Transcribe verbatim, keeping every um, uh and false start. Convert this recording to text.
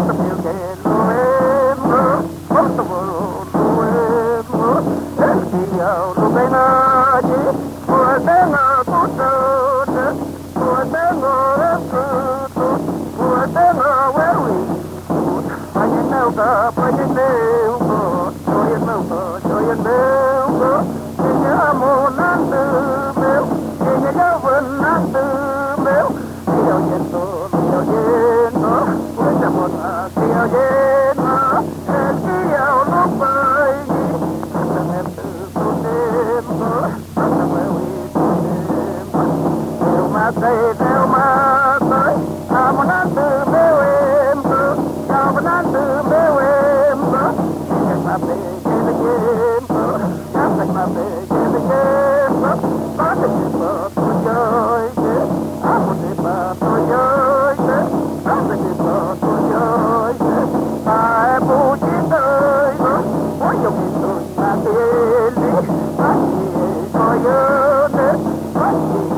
Hãy subscribe cho kênh Ghiền Mì Gõ để không bỏ lỡ những video hấp dẫn.